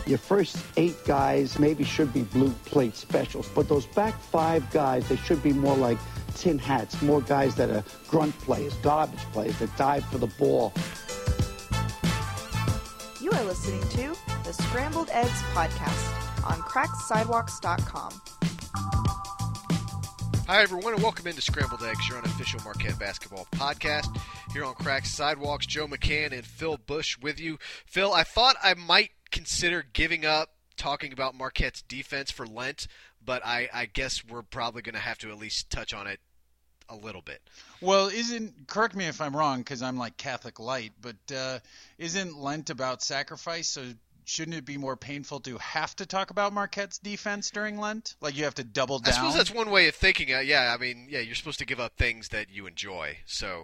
Your first 8 guys maybe should be blue plate specials, but those back 5 guys, they should be more like tin hats, more guys that are grunt players, garbage players that dive for the ball. You are listening to the Scrambled Eggs podcast on cracksidewalks.com. Hi, everyone, and welcome into Scrambled Eggs, your unofficial Marquette basketball podcast. Here on Cracked Sidewalks, Joe McCann and Phil Bush with you. Phil, I thought I might consider giving up talking about Marquette's defense for Lent, but I guess we're probably going to have to at least touch on it a little bit. Well, correct me if I'm wrong, because I'm like Catholic light, but isn't Lent about sacrifice? So shouldn't it be more painful to have to talk about Marquette's defense during Lent? Like you have to double down? I suppose that's one way of thinking. You're supposed to give up things that you enjoy. So,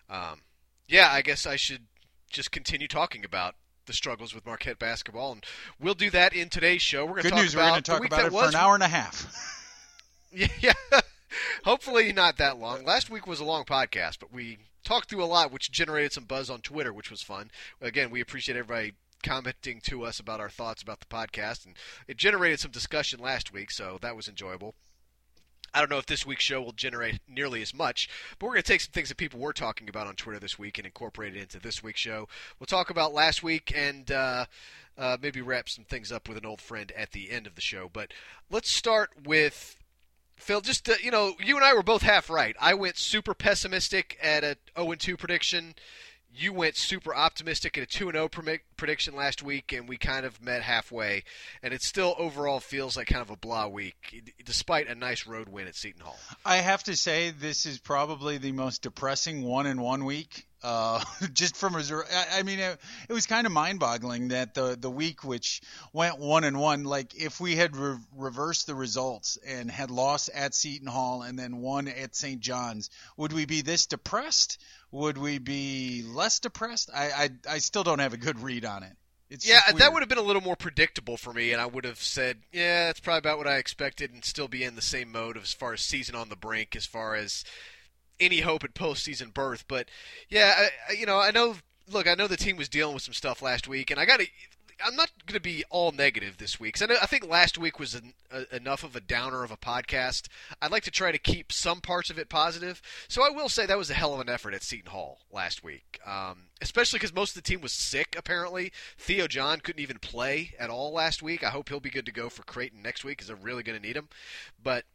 I guess I should just continue talking about the struggles with Marquette basketball, and we'll do that in today's show. We're going to talk about we're going to talk about it for an hour and a half. Yeah. Hopefully not that long. Last week was a long podcast, but we talked through a lot, which generated some buzz on Twitter, which was fun. Again, we appreciate everybody commenting to us about our thoughts about the podcast, and it generated some discussion last week, so that was enjoyable. I don't know if this week's show will generate nearly as much, but we're going to take some things that people were talking about on Twitter this week and incorporate it into this week's show. We'll talk about last week and maybe wrap some things up with an old friend at the end of the show. But let's start with Phil. Just you and I were both half right. I went super pessimistic at a 0-2 prediction. You went super optimistic at a 2-0 prediction last week, and we kind of met halfway. And it still overall feels like kind of a blah week, despite a nice road win at Seton Hall. I have to say this is probably the most depressing 1-1 week. Just from it was kind of mind-boggling that the week which went 1-1, like if we had reversed the results and had lost at Seton Hall and then won at St. John's, would we be this depressed? Would we be less depressed? I still don't have a good read on it. That would have been a little more predictable for me, and I would have said, yeah, that's probably about what I expected, and still be in the same mode as far as season on the brink, as far as any hope at postseason berth. But yeah, I know the team was dealing with some stuff last week, and I'm not going to be all negative this week, because I think last week was enough of a downer of a podcast. I'd like to try to keep some parts of it positive. So I will say that was a hell of an effort at Seton Hall last week, especially because most of the team was sick, apparently. Theo John couldn't even play at all last week. I hope he'll be good to go for Creighton next week, because they're really going to need him. But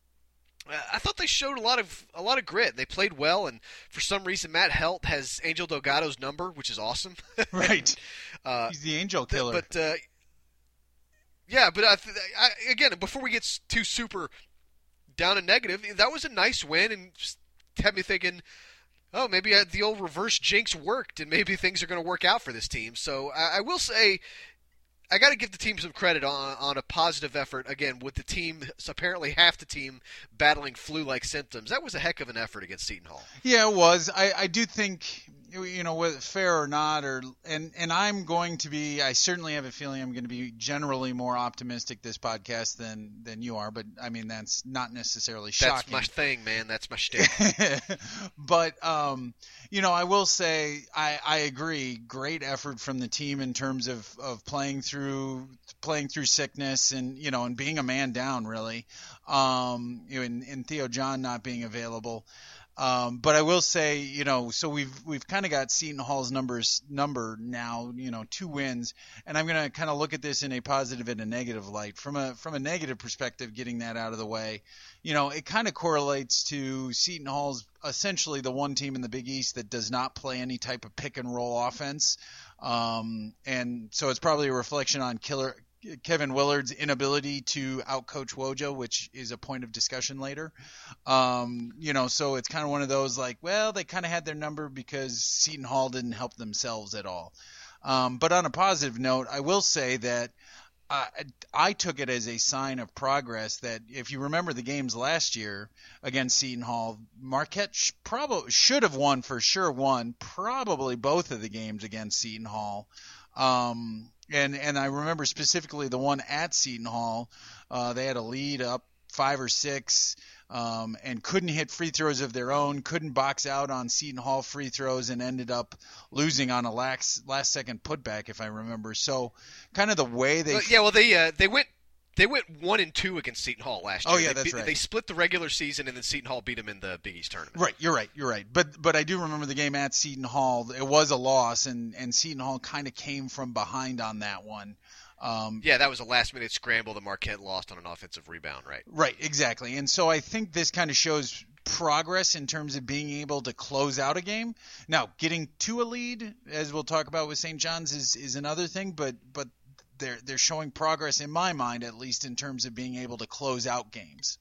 I thought they showed a lot of grit. They played well, and for some reason, Matt Helt has Angel Delgado's number, which is awesome. Right, he's the angel killer. But again, before we get too super down and negative, that was a nice win, and had me thinking, oh, maybe the old reverse jinx worked, and maybe things are going to work out for this team. So I will say, I got to give the team some credit on a positive effort. Again, with the team, apparently half the team battling flu-like symptoms. That was a heck of an effort against Seton Hall. Yeah, it was. I do think, whether fair or not, and I'm going to be. I certainly have a feeling I'm going to be generally more optimistic this podcast than you are. But I mean, that's not necessarily shocking. That's my thing, man. That's my shtick. But I will say I agree. Great effort from the team in terms of playing through sickness and being a man down really. And Theo John not being available. But I will say, so we've kind of got Seton Hall's number now, 2 wins, and I'm going to kind of look at this in a positive and a negative light. From a negative perspective, getting that out of the way, it kind of correlates to Seton Hall's essentially the one team in the Big East that does not play any type of pick and roll offense. And so it's probably a reflection on Kevin Willard's inability to outcoach Wojo, which is a point of discussion later. So it's kind of one of those like, well, they kind of had their number because Seton Hall didn't help themselves at all. But on a positive note, I will say that I took it as a sign of progress that if you remember the games last year against Seton Hall, Marquette should have won probably both of the games against Seton Hall. And I remember specifically the one at Seton Hall, they had a lead up 5 or 6. and couldn't hit free throws of their own, couldn't box out on Seton Hall free throws, and ended up losing on a last second putback, if I remember. So kind of the way they they went 1-2 against Seton Hall last year. Oh yeah, that's right. They split the regular season, and then Seton Hall beat them in the Big East tournament. Right, you're right. But I do remember the game at Seton Hall. It was a loss, and Seton Hall kind of came from behind on that one. That was a last-minute scramble that Marquette lost on an offensive rebound, right? Right, exactly. And so I think this kind of shows progress in terms of being able to close out a game. Now, getting to a lead, as we'll talk about with St. John's, is another thing, but they're showing progress in my mind, at least in terms of being able to close out games.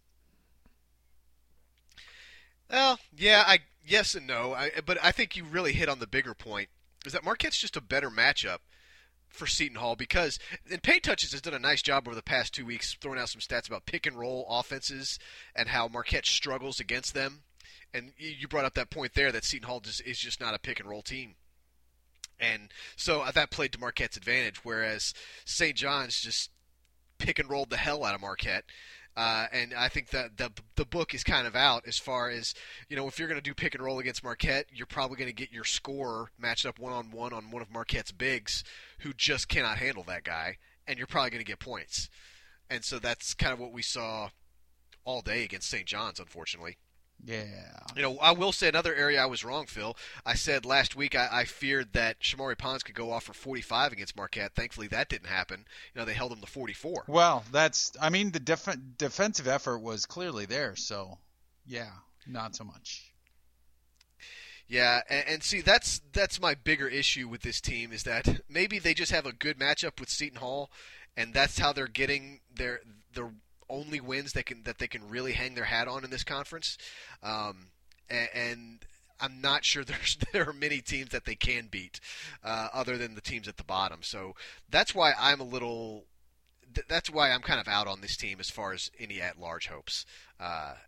Well, yeah, yes and no. But I think you really hit on the bigger point, is that Marquette's just a better matchup for Seton Hall because, and Paint Touches has done a nice job over the past 2 weeks throwing out some stats about pick and roll offenses and how Marquette struggles against them. And you brought up that point there that Seton Hall is just not a pick and roll team. And so that played to Marquette's advantage, whereas St. John's just pick and rolled the hell out of Marquette. And I think that the book is kind of out as far as, if you're going to do pick and roll against Marquette, you're probably going to get your scorer matched up one-on-one on one of Marquette's bigs who just cannot handle that guy, and you're probably going to get points. And so that's kind of what we saw all day against St. John's, unfortunately. Yeah. I will say another area I was wrong, Phil. I said last week I feared that Shamari Pons could go off for 45 against Marquette. Thankfully, that didn't happen. They held him to 44. Well, the defensive effort was clearly there, so, yeah, not so much. Yeah, and see, that's my bigger issue with this team is that maybe they just have a good matchup with Seton Hall, and that's how they're getting their only wins that they can really hang their hat on in this conference, and I'm not sure there are many teams that they can beat other than the teams at the bottom. So that's why I'm kind of out on this team as far as any at-large hopes. I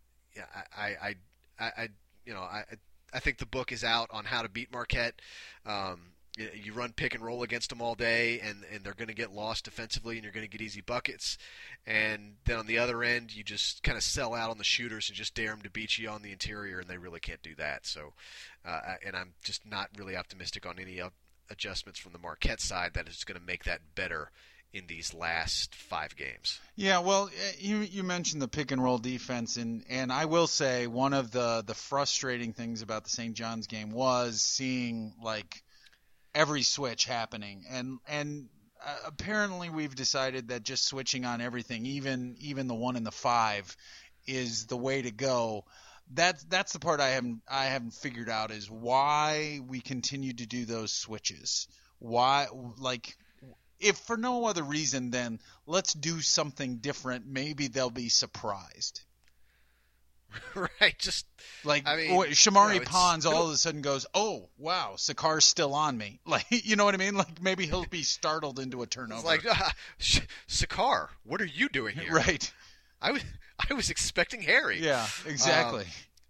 think the book is out on how to beat Marquette. You run pick and roll against them all day, and they're going to get lost defensively, and you're going to get easy buckets. And then on the other end, you just kind of sell out on the shooters and just dare them to beat you on the interior, and they really can't do that. So, and I'm just not really optimistic on any adjustments from the Marquette side that is going to make that better in these last 5 games. Yeah, well, you mentioned the pick and roll defense, and I will say one of the frustrating things about the St. John's game was seeing every switch happening, and apparently we've decided that just switching on everything, even the 1 and the 5, is the way to go. That's the part I haven't figured out, is why we continue to do those switches. Why, if for no other reason, then let's do something different. Maybe they'll be surprised. Right, just Shamari Pons all of a sudden goes, "Oh wow, Sakar's still on me." You know what I mean? Maybe he'll be startled into a turnover. It's Sakar, what are you doing here? Right. I was expecting Harry. Yeah, exactly.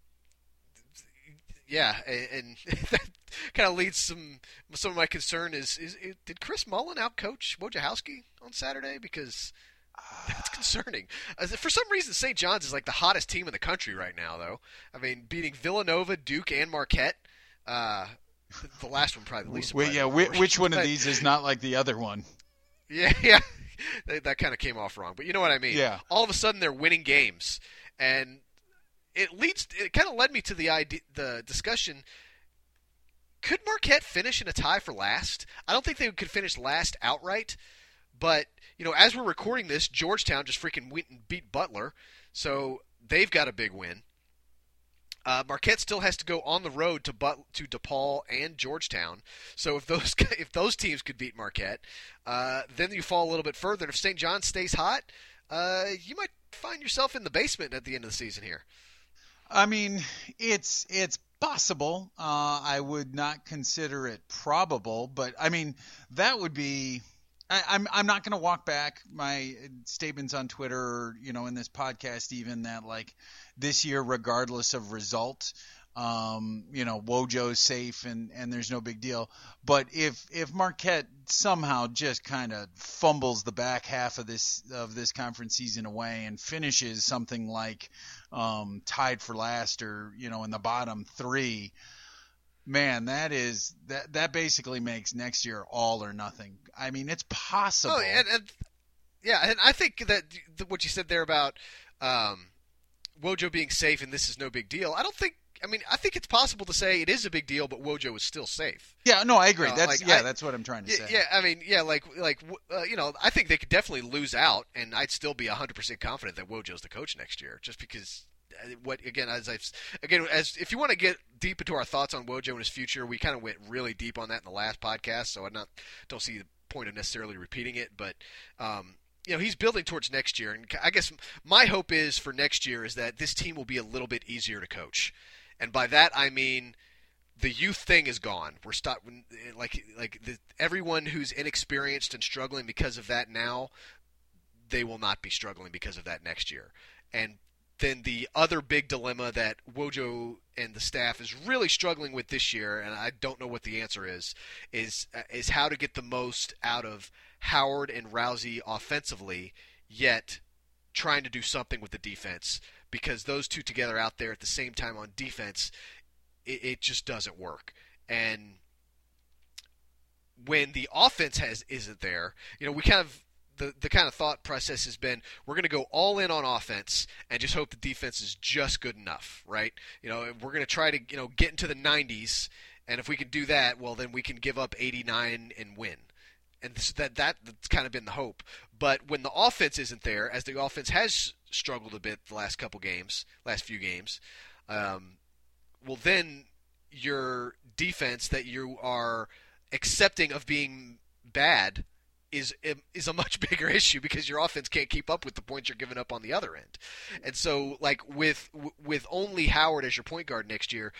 And that kind of leads some of my concern is did Chris Mullen outcoach Wojciechowski on Saturday? Because that's concerning. For some reason, St. John's is the hottest team in the country right now, though. I mean, beating Villanova, Duke, and Marquette. The last one probably the least. Which one of these is not like the other one? Yeah. That kind of came off wrong, but you know what I mean. Yeah. All of a sudden, they're winning games, and it kind of led me to the discussion. Could Marquette finish in a tie for last? I don't think they could finish last outright. But, as we're recording this, Georgetown just freaking went and beat Butler, so they've got a big win. Marquette still has to go on the road to DePaul and Georgetown. So if those teams could beat Marquette, then you fall a little bit further. And if St. John's stays hot, you might find yourself in the basement at the end of the season here. I mean, it's possible. I would not consider it probable, but I mean that would be. I'm not going to walk back my statements on Twitter, or, in this podcast, even that this year, regardless of result, Wojo's safe and there's no big deal. But if Marquette somehow just kind of fumbles the back half of this conference season away and finishes something like tied for last or in the bottom three, man, that basically makes next year all or nothing. I mean, it's possible. Oh, and I think that what you said there about Wojo being safe and this is no big deal. I think it's possible to say it is a big deal, but Wojo is still safe. Yeah, no, I agree. That's what I'm trying to say. Yeah, I mean, I think they could definitely lose out, and I'd still be 100% confident that Wojo's the coach next year, just because. As if you want to get deep into our thoughts on Wojo and his future, we kind of went really deep on that in the last podcast, so I don't see the point of necessarily repeating it, but. He's building towards next year, and I guess my hope is for next year is that this team will be a little bit easier to coach. And by that I mean the youth thing is gone. We're everyone who's inexperienced and struggling because of that now, they will not be struggling because of that next year. And then the other big dilemma that Wojo and the staff is really struggling with this year, and I don't know what the answer is how to get the most out of Howard and Rousey offensively, yet trying to do something with the defense, because those two together out there at the same time on defense, it just doesn't work. And when the offense isn't there, we kind of the kind of thought process has been we're going to go all in on offense and just hope the defense is just good enough, right? We're going to try to get into the 90s, and if we can do that, well, then we can give up 89 and win. And that's kind of been the hope. But when the offense isn't there, as the offense has struggled a bit the last few games, well, then your defense that you are accepting of being bad is a much bigger issue, because your offense can't keep up with the points you're giving up on the other end. And so, like with only Howard as your point guard next year,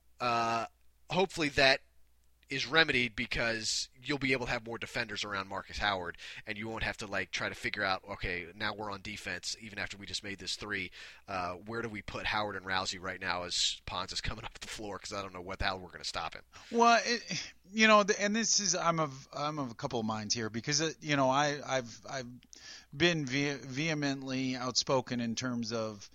hopefully that is remedied, because you'll be able to have more defenders around Marcus Howard, and you won't have to try to figure out, okay, now we're on defense even after we just made this three. Where do we put Howard and Rousey right now as Pons is coming up the floor, because I don't know what the hell we're going to stop him. Well, and this is I'm of a couple of minds here, because I've been vehemently outspoken in terms of.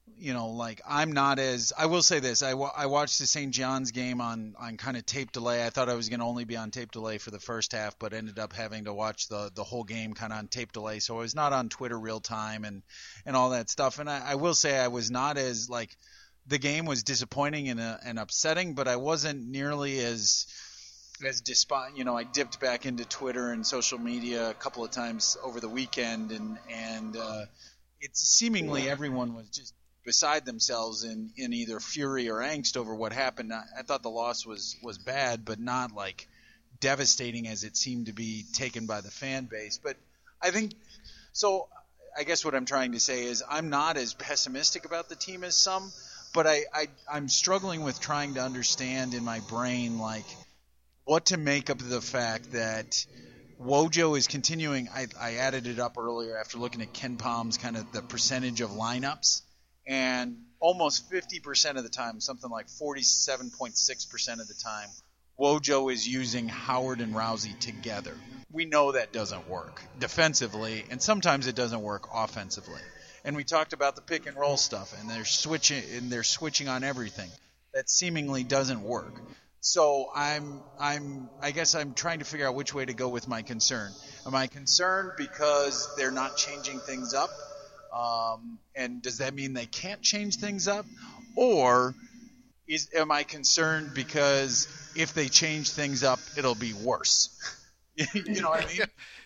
I'm not as – I will say this. I watched the St. John's game on kind of tape delay. I thought I was going to only be on tape delay for the first half, but ended up having to watch the whole game kind of on tape delay. So I was not on Twitter real time and all that stuff. And I will say I was not as – the game was disappointing and upsetting, but I wasn't nearly as despondent. I dipped back into Twitter and social media a couple of times over the weekend, and it's seemingly everyone was just – beside themselves in either fury or angst over what happened. I thought the loss was bad, but not devastating as it seemed to be taken by the fan base. But I think so. I guess what I'm trying to say is I'm not as pessimistic about the team as some, but I'm struggling with trying to understand in my brain what to make of the fact that Wojo is continuing. I added it up earlier after looking at Ken Palm's kind of the percentage of lineups. And almost 50% of the time, something like 47.6% of the time, Wojo is using Howard and Rousey together. We know that doesn't work defensively, and sometimes it doesn't work offensively. And we talked about the pick and roll stuff, and they're switching on everything. That seemingly doesn't work. So I guess I'm trying to figure out which way to go with my concern. Am I concerned because they're not changing things up? And does that mean they can't change things up? Or am I concerned because if they change things up, it'll be worse? You know what I mean?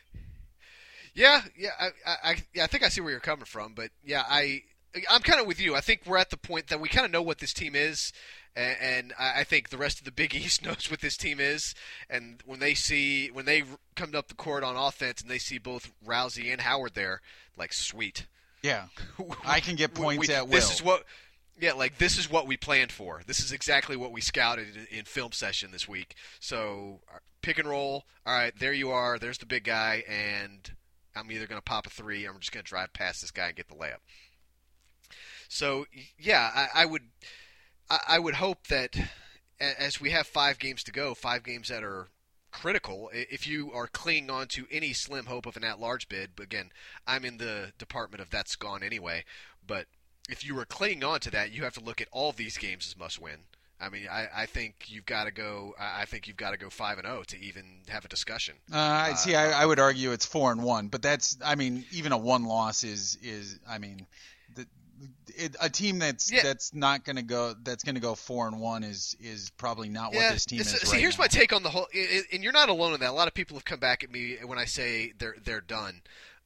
Yeah. I think I see where you're coming from, but yeah, I'm kind of with you. I think we're at the point that we kind of know what this team is, and I think the rest of the Big East knows what this team is. And when they come up the court on offense and they see both Rousey and Howard there, sweet. Yeah, I can get points at will. This is what we planned for. This is exactly what we scouted in film session this week. So pick and roll. All right, there you are. There's the big guy, and I'm either going to pop a three or I'm just going to drive past this guy and get the layup. So yeah, I would hope that as we have 5 games to go, 5 games that are critical, if you are clinging on to any slim hope of an at-large bid, but again, I'm in the department of that's gone anyway, but if you were clinging on to that, you have to look at all of these games as must-win. I mean, I think you've got to go. I think you've got to go 5-0 to even have a discussion. I would argue it's 4-1, but that's. I mean, even a 1 loss is. I mean, a team that's not going to go. That's going to go 4-1 is probably not what this team is. See, here's my take on the whole. And you're not alone in that. A lot of people have come back at me when I say they're done.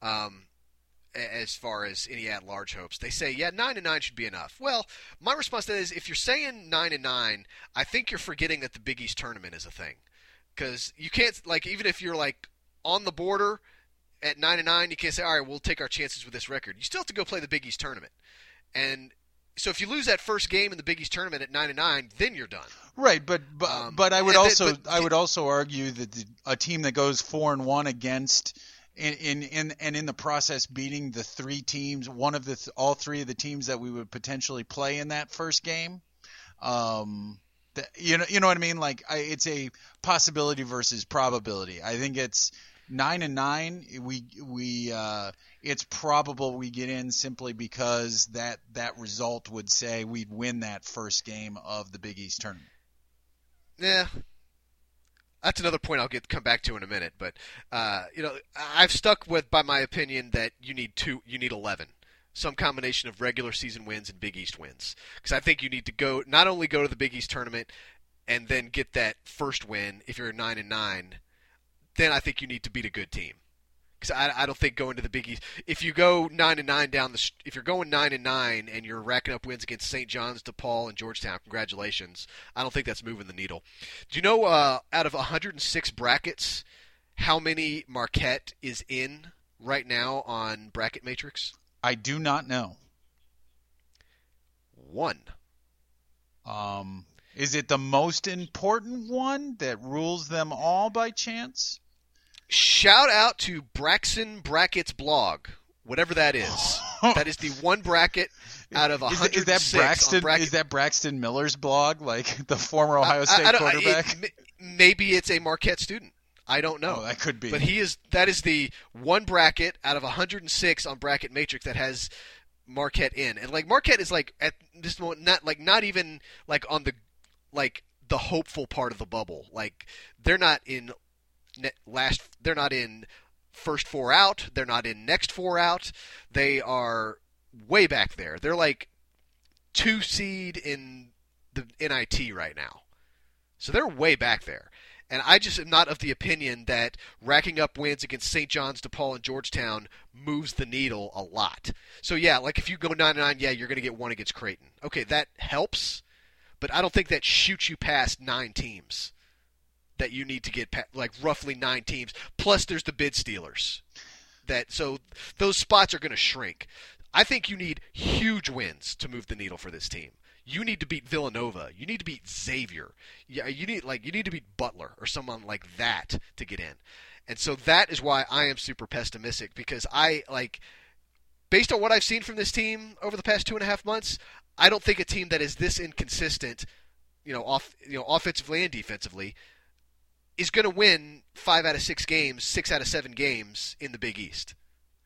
As far as any at-large hopes, they say, 9-9 should be enough. Well, my response to that is, if you're saying 9-9, I think you're forgetting that the Big East tournament is a thing, because you can't, like, even if you're like on the border at 9-9, you can't say, all right, we'll take our chances with this record. You still have to go play the Big East tournament, and so if you lose that first game in the Big East tournament at 9-9, then you're done. Right, but I would also argue that a team that goes 4-1 against. In the process beating the 3 teams, all 3 of the teams that we would potentially play in that first game, you know what I mean? Like it's a possibility versus probability. I think it's 9-9. It's probable we get in simply because that result would say we'd win that first game of the Big East tournament. Yeah. That's another point I'll come back to in a minute, but I've stuck by my opinion that you need 11, some combination of regular season wins and Big East wins, because I think you need to not only go to the Big East tournament and then get that first win. If you're 9-9, then I think you need to beat a good team, because I don't think going to the Big East, if you go 9-9 if you're going 9-9 and you're racking up wins against St. John's, DePaul, and Georgetown, congratulations. I don't think that's moving the needle. Do you know out of 106 brackets, how many Marquette is in right now on Bracket Matrix? I do not know. 1. Is it the most important one that rules them all by chance? Shout out to Braxton Brackets blog, whatever that is. That is the one bracket out of 106. Is that Braxton Miller's blog, like the former Ohio State quarterback? Maybe it's a Marquette student. I don't know. Oh, that could be. But that is the one bracket out of 106 on Bracket Matrix that has Marquette in. And like Marquette is like at this moment not even like on the hopeful part of the bubble. Like they're not in they're not in first 4 out. They're not in next 4 out. They are way back there. They're like 2 seed in the NIT right now. So they're way back there. And I just am not of the opinion that racking up wins against St. John's, DePaul, and Georgetown moves the needle a lot. So yeah, like if you go 9-9, you're going to get 1 against Creighton. Okay, that helps, but I don't think that shoots you past 9 teams. That you need to get like roughly 9 teams. Plus, there's the bid stealers. So those spots are going to shrink. I think you need huge wins to move the needle for this team. You need to beat Villanova. You need to beat Xavier. You need to beat Butler or someone like that to get in. And so that is why I am super pessimistic, because based on what I've seen from this team over the past 2.5 months, I don't think a team that is this inconsistent, offensively and defensively, is going to win 5 out of 6 games, 6 out of 7 games in the Big East.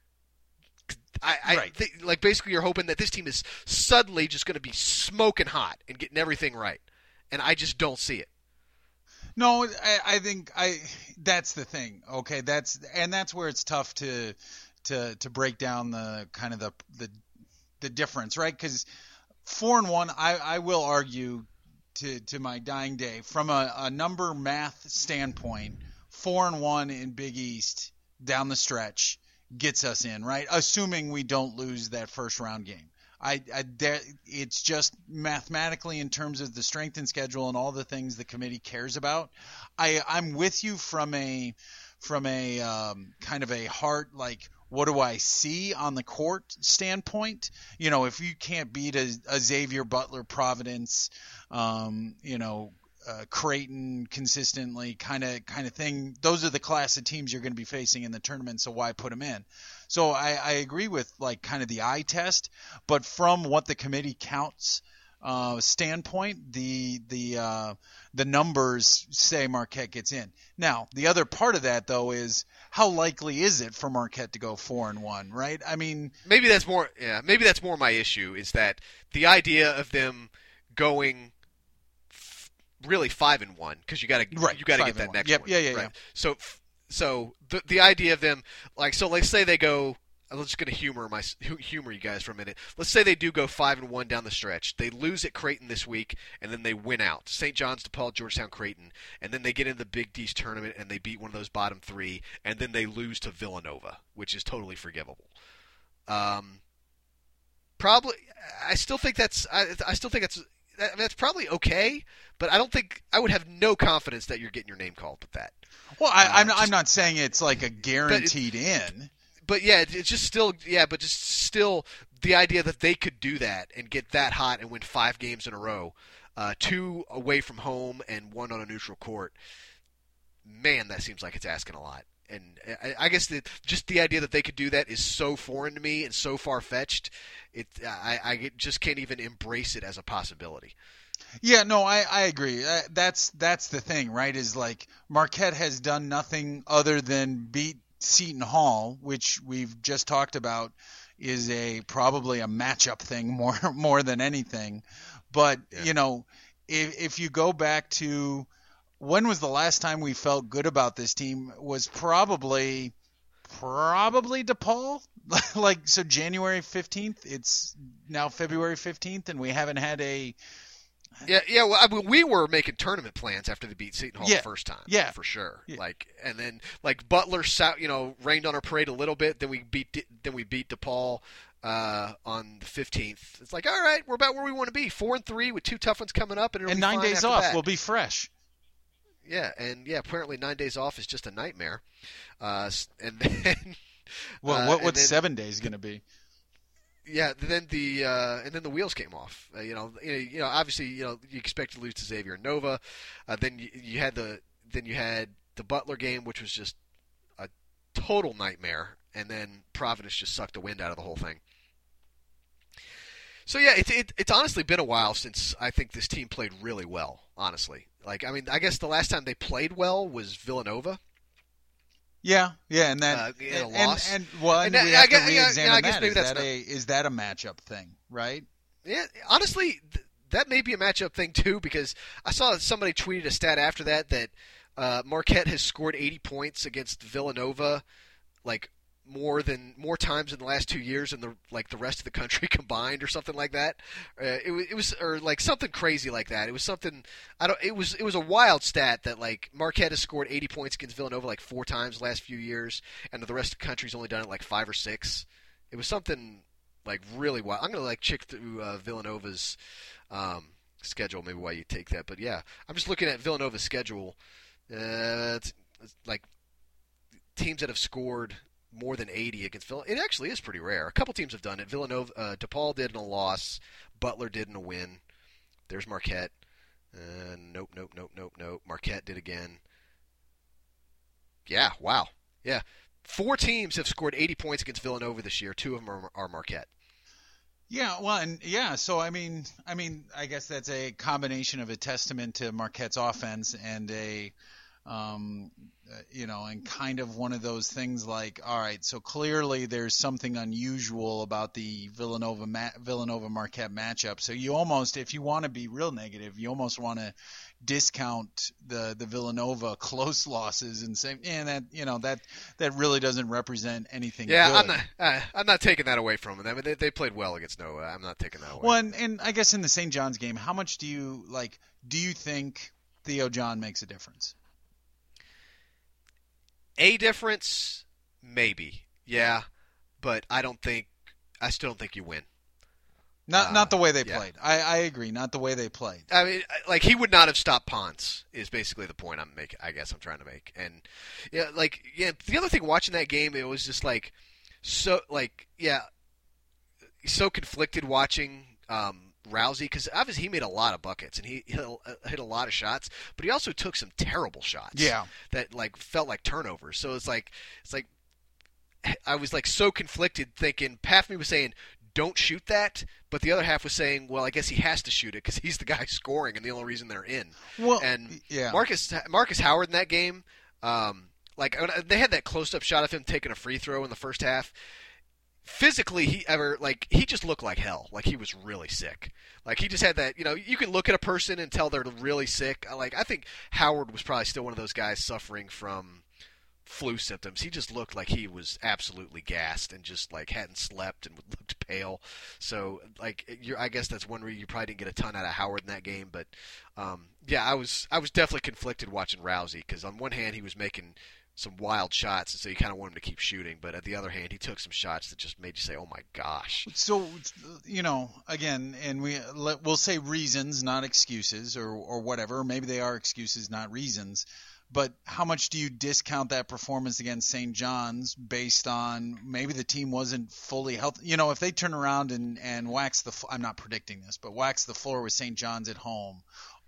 I think basically you're hoping that this team is suddenly just going to be smoking hot and getting everything right, and I just don't see it. No, I think that's the thing. Okay, that's where it's tough to break down the kind of the difference, right? Because 4-1, I will argue to my dying day, from a number math standpoint, 4-1 in Big East down the stretch gets us in, right? Assuming we don't lose that first round game. It's just mathematically, in terms of the strength and schedule and all the things the committee cares about. I'm with you from a kind of a heart, like, what do I see on the court standpoint? If you can't beat a Xavier, Butler, Providence, Creighton consistently, kind of thing, those are the class of teams you're going to be facing in the tournament, so why put them in? So I agree with kind of the eye test, but from what the committee counts standpoint, the numbers say Marquette gets in. Now, the other part of that though is how likely is it for Marquette to go 4-1, right? I mean, maybe that's more my issue, is that the idea of them going really 5-1, because you got to get that next one. Yeah. Right? So the idea of them, like, so let's say they go. I'm just going to humor you guys for a minute. Let's say they do go 5-1 down the stretch. They lose at Creighton this week, and then they win out. St. John's, DePaul, Georgetown, Creighton, and then they get into the Big East tournament and they beat one of those bottom three, and then they lose to Villanova, which is totally forgivable. Probably, I still think that's probably okay, but I don't think I would have no confidence that you're getting your name called with that. Well, I'm not saying it's like a guaranteed in. But yeah, it's just still the idea that they could do that and get that hot and win 5 games in a row, 2 away from home and 1 on a neutral court. Man, that seems like it's asking a lot. And I guess just the idea that they could do that is so foreign to me and so far-fetched. I just can't even embrace it as a possibility. Yeah, no, I agree. That's the thing, right? Is like Marquette has done nothing other than beat Seton Hall, which we've just talked about, is probably a matchup thing more than anything. But yeah. If you go back to when was the last time we felt good about this team, was probably DePaul. So January 15th. It's now February 15th, and we haven't had a. Yeah. Well, I mean, we were making tournament plans after they beat Seton Hall the first time. Yeah, for sure. Yeah. And then Butler, rained on our parade a little bit. Then we beat DePaul on the 15th. It's like, all right, we're about where we want to be. 4-3 with 2 tough ones coming up, and 9 days off. We'll be fresh. Yeah, and apparently 9 days off is just a nightmare. And then, what's 7 days going to be? Yeah, then the wheels came off. Obviously, you expect to lose to Xavier and Nova. Then you had the Butler game, which was just a total nightmare, and then Providence just sucked the wind out of the whole thing. So yeah, it's honestly been a while since I think this team played really well. Honestly, I guess the last time they played well was Villanova. Yeah, and then a loss. And we have to re-examine that. Is that a matchup thing, right? Yeah, honestly, that may be a matchup thing too, because I saw somebody tweeted a stat after that Marquette has scored 80 points against Villanova, more times in the last 2 years than the rest of the country combined, or something like that. It was something crazy like that. It was something It was a wild stat that Marquette has scored 80 points against Villanova 4 times the last few years, and the rest of the country's only done it 5 or 6. It was something really wild. I'm gonna check through Villanova's schedule maybe while you take that. But yeah, I'm just looking at Villanova's schedule. It's teams that have scored more than 80 against Villanova. It actually is pretty rare. A couple teams have done it. Villanova, DePaul did in a loss. Butler did in a win. There's Marquette. Nope. Marquette did again. Yeah, wow. Yeah. 4 teams have scored 80 points against Villanova this year. 2 of them are Marquette. Yeah, well, and yeah, so I mean, I guess that's a combination of a testament to Marquette's offense and and kind of one of those things all right, so clearly there's something unusual about the Villanova Marquette matchup. So you almost, if you want to be real negative, you almost want to discount the Villanova close losses and say, that really doesn't represent anything. Yeah, good. I'm not taking that away from them. I mean, they played well against Nova. I'm not taking that away. Well, and I guess in the St. John's game, how much do you think Theo John makes a difference? A difference, maybe, yeah, but I still don't think you win. Not the way they played. I agree, not the way they played. I mean, he would not have stopped Ponce is basically the point I'm making. I guess I'm trying to make. And the other thing watching that game, it was just so conflicted watching Rousey, because obviously he made a lot of buckets and he hit a lot of shots, but he also took some terrible shots. Yeah, that felt like turnovers. So it's like I was so conflicted, thinking half of me was saying, don't shoot that, but the other half was saying, well, I guess he has to shoot it because he's the guy scoring and the only reason they're in. Well, and yeah. Marcus Howard in that game, like they had that close-up shot of him taking a free throw in the first half. Physically, he just looked like hell. Like he was really sick. Like he just had that, you can look at a person and tell they're really sick. Like I think Howard was probably still one of those guys suffering from flu symptoms. He just looked like he was absolutely gassed and just like hadn't slept and looked pale. So like I guess that's one reason you probably didn't get a ton out of Howard in that game. But yeah, I was definitely conflicted watching Rousey because on one hand he was making some wild shots, and so you kind of want him to keep shooting. But at the other hand, he took some shots that just made you say, "Oh my gosh!" So, again, and we'll say reasons, not excuses, or whatever. Maybe they are excuses, not reasons. But how much do you discount that performance against St. John's based on maybe the team wasn't fully healthy? If they turn around and wax I'm not predicting this, but wax the floor with St. John's at home,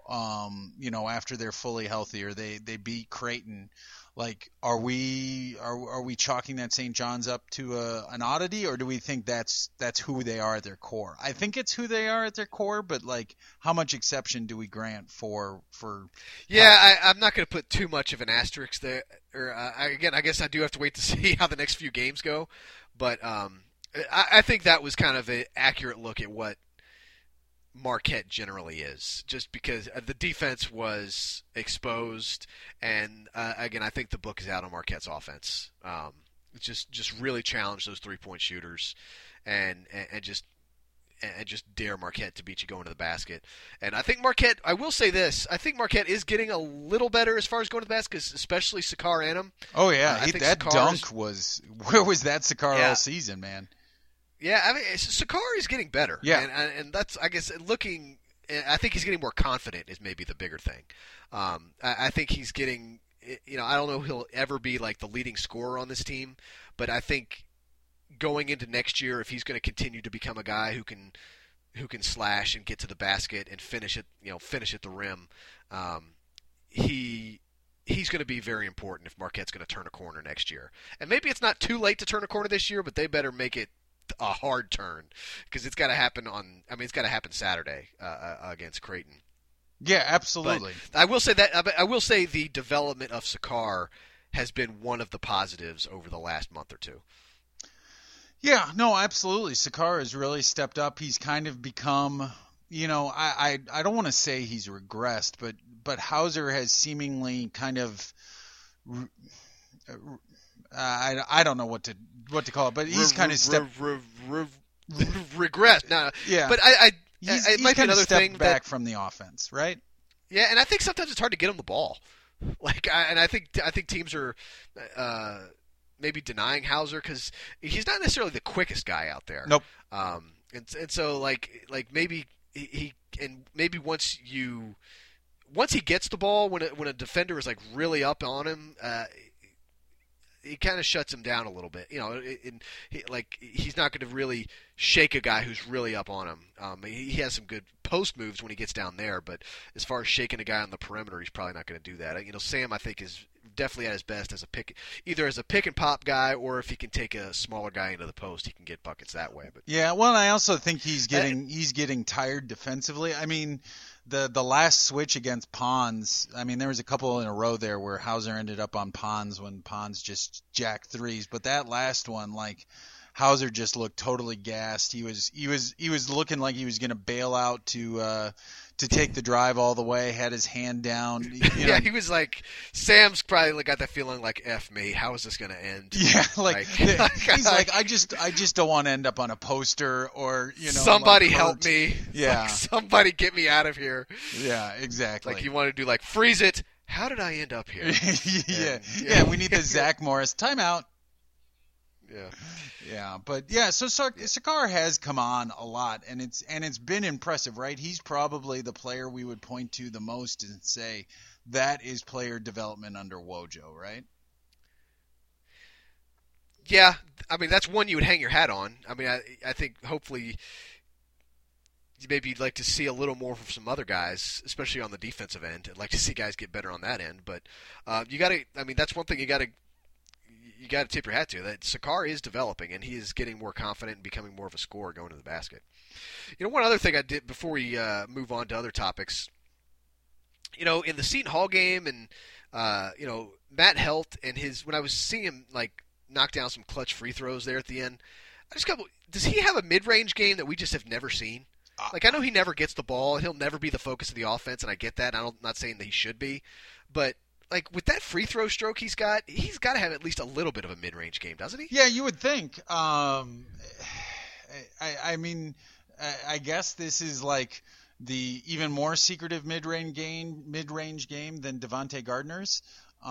after they're fully healthy, or they beat Creighton. Like, are we chalking that St. John's up to an oddity, or do we think that's who they are at their core? I think it's who they are at their core, but like, how much exception do we grant for? Yeah, I'm not going to put too much of an asterisk there. Or I guess I do have to wait to see how the next few games go. But I think that was kind of an accurate look at what Marquette generally is, just because the defense was exposed, and again, I think the book is out on Marquette's offense. Just really challenge those 3-point shooters, and just dare Marquette to beat you going to the basket. And I think Marquette, I will say this, I think Marquette is getting a little better as far as going to the basket, especially Sakar Annam. Oh yeah, that dunk was, where was that Sakar all season, man? Yeah, I mean, Sakari is getting better. Yeah. And that's, I guess, I think he's getting more confident is maybe the bigger thing. I think he's getting, I don't know if he'll ever be like the leading scorer on this team, but I think going into next year, if he's going to continue to become a guy who can slash and get to the basket and finish at the rim, he's going to be very important if Marquette's going to turn a corner next year. And maybe it's not too late to turn a corner this year, but they better make it a hard turn, because it's got to happen it's got to happen Saturday against Creighton. Yeah, absolutely. But I will say the development of Sakar has been one of the positives over the last month or two. Yeah, no, absolutely. Sakar has really stepped up. He's kind of become, I don't want to say he's regressed, but Hauser has seemingly kind of I don't know what to call it, but he's kind of regressed. No, yeah, but it might be another thing back from the offense, right? Yeah, and I think sometimes it's hard to get him the ball. I think teams are maybe denying Hauser because he's not necessarily the quickest guy out there. Nope. And so like maybe maybe once he gets the ball when a defender is like really up on him. He kind of shuts him down a little bit, he's not going to really shake a guy who's really up on him. He has some good post moves when he gets down there, but as far as shaking a guy on the perimeter, he's probably not going to do that. Sam, I think, is definitely at his best as either as a pick and pop guy, or if he can take a smaller guy into the post, he can get buckets that way. But yeah, well, I also think he's getting tired defensively. I mean, the last switch against Pons, there was a couple in a row there where Hauser ended up on Pons when Pons just jacked threes, but that last one, Hauser just looked totally gassed. He was looking like he was going to bail out to take the drive all the way. Had his hand down. He was like, Sam's probably got that feeling like, F me. How is this going to end? Yeah, he's like, I just don't want to end up on a poster or somebody help me. Yeah, somebody get me out of here. Yeah, exactly. You want to do freeze it. How did I end up here? Yeah. We need the Zach Morris timeout. Yeah, but so Sakar has come on a lot, and it's been impressive, right? He's probably the player we would point to the most and say that is player development under Wojo, right? Yeah, that's one you would hang your hat on. I think hopefully maybe you'd like to see a little more from some other guys, especially on the defensive end. I'd like to see guys get better on that end, but you got to. That's one thing you got to. you got to tip your hat to that. Sakar is developing, and he is getting more confident and becoming more of a scorer going to the basket. One other thing I did before we move on to other topics, in the Seton Hall game, and Matt Helt and when I was seeing him knock down some clutch free throws there at the end, does he have a mid-range game that we just have never seen? I know he never gets the ball, and he'll never be the focus of the offense, and I get that. I'm not saying that he should be, but with that free throw stroke he's got to have at least a little bit of a mid-range game, doesn't he? Yeah, you would think. I guess this is the even more secretive mid-range game than Devontae Gardner's.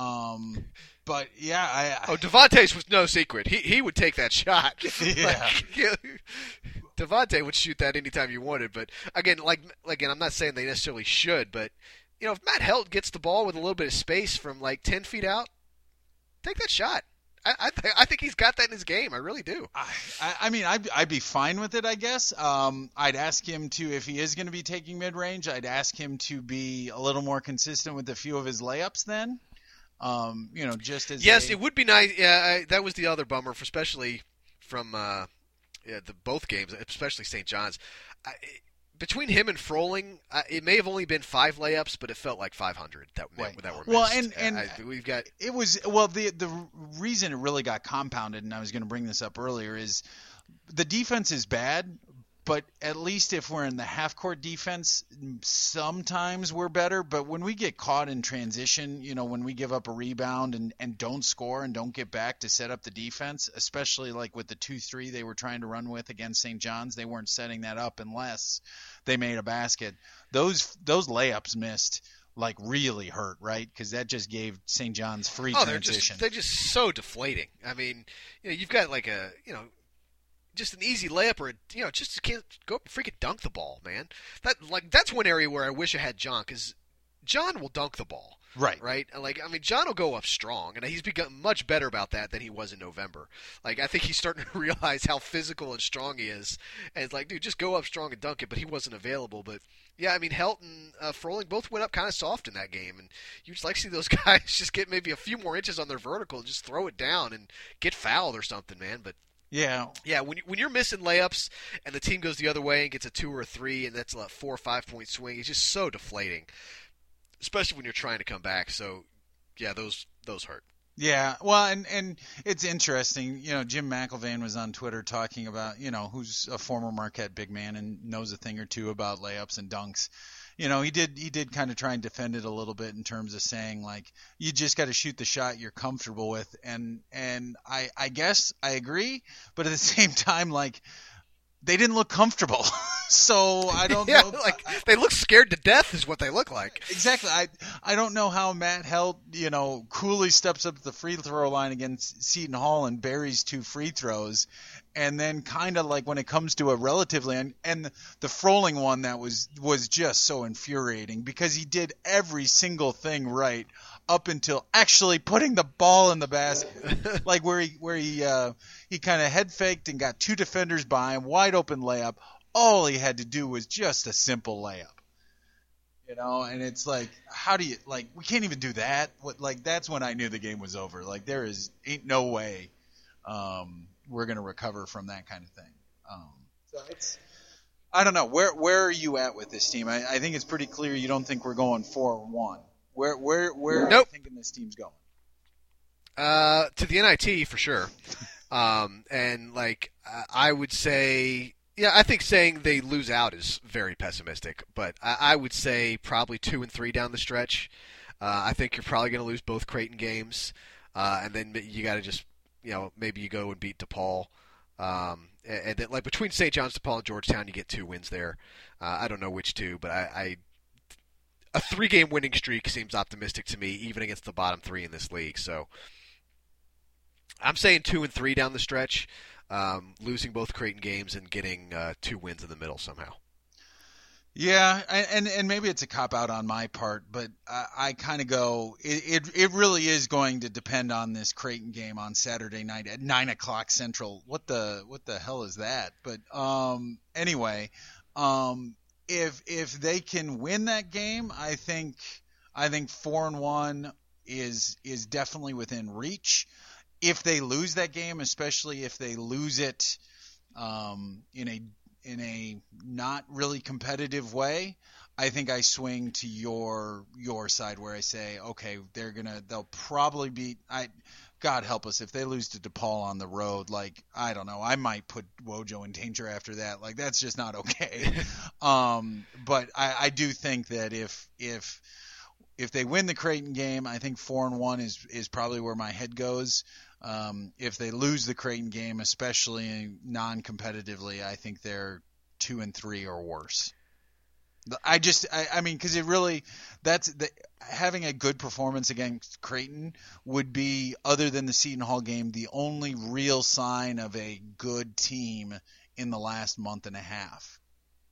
But yeah, Devontae's was no secret. He would take that shot. Yeah. Devontae would shoot that anytime you wanted. But again, I'm not saying they necessarily should, but if Matt Helt gets the ball with a little bit of space from 10 feet out, take that shot. I think he's got that in his game. I really do. I'd be fine with it, I guess. I'd ask him to, if he is going to be taking mid-range, I'd ask him to be a little more consistent with a few of his layups then. Just as it would be nice. Yeah, that was the other bummer, especially from both games, especially St. John's. Between him and Froling, it may have only been 5 layups, but it felt like 500 that were missed. Well, we've got it was the reason it really got compounded, and I was going to bring this up earlier, is the defense is bad, but at least if we're in the half-court defense, sometimes we're better. But when we get caught in transition, when we give up a rebound and don't score and don't get back to set up the defense, especially with the 2-3 they were trying to run with against St. John's, they weren't setting that up unless they made a basket. Those layups missed really hurt, right? Because that just gave St. John's free transition. They're just so deflating. I mean, you've got just an easy layup, or just can't go up and freaking dunk the ball, man. That's one area where I wish I had John, because John will dunk the ball. Right. John will go up strong, and he's become much better about that than he was in November. I think he's starting to realize how physical and strong he is, and it's dude, just go up strong and dunk it. But he wasn't available. But yeah, Helt and Froling both went up kind of soft in that game, and you just see those guys just get maybe a few more inches on their vertical and just throw it down and get fouled or something, man. But yeah. When you're missing layups and the team goes the other way and gets a 2 or a 3, and that's a 4 or 5 point swing, it's just so deflating, especially when you're trying to come back. So, yeah, those hurt. Yeah, well, and it's interesting. Jim McIlvain was on Twitter talking about who's a former Marquette big man and knows a thing or two about layups and dunks. He did kind of try and defend it a little bit in terms of saying you just got to shoot the shot you're comfortable with, and I guess I agree, but at the same time they didn't look comfortable. So I don't know. They look scared to death is what they look like. Exactly. I don't know how Matt Helt, coolly steps up to the free throw line against Seton Hall and buries 2 free throws. And then kind of when it comes to a relatively and the Froling one that was just so infuriating, because he did every single thing right up until actually putting the ball in the basket, where he kind of head faked and got 2 defenders by him, wide open layup. All he had to do was just a simple layup, and it's how do you we can't even do that. That's when I knew the game was over. There ain't no way we're going to recover from that kind of thing. So I don't know. Where are you at with this team? I think it's pretty clear you don't think we're going 4-1. Where are you thinking this team's going? To the NIT for sure. And I would say, I think saying they lose out is very pessimistic, but I would say probably 2-3 down the stretch. I think you're probably going to lose both Creighton games, and then you got to just, maybe you go and beat DePaul. And then, between St. John's, DePaul, and Georgetown, you get 2 wins there. I don't know which 2, but a 3-game winning streak seems optimistic to me, even against the bottom 3 in this league. So I'm saying 2-3 down the stretch, losing both Creighton games and getting 2 wins in the middle somehow. Yeah, and maybe it's a cop-out on my part, but I kind of go, it really is going to depend on this Creighton game on Saturday night at 9 o'clock Central. What the hell is that? But anyway, if they can win that game, I think 4-1 is definitely within reach. if they lose that game, especially if they lose it in a not really competitive way, I think I swing to your side where I say, okay, they'll probably beat. God help us if they lose to DePaul on the road. Like, I don't know, I might put Wojo in danger after that. Like, that's just not okay. But I do think that if they win the Creighton game, I think 4-1 is probably where my head goes. If they lose the Creighton game, especially non-competitively, I think they're 2-3 or worse. I mean, because it really, having a good performance against Creighton would be, other than the Seton Hall game, the only real sign of a good team in the last month and a half.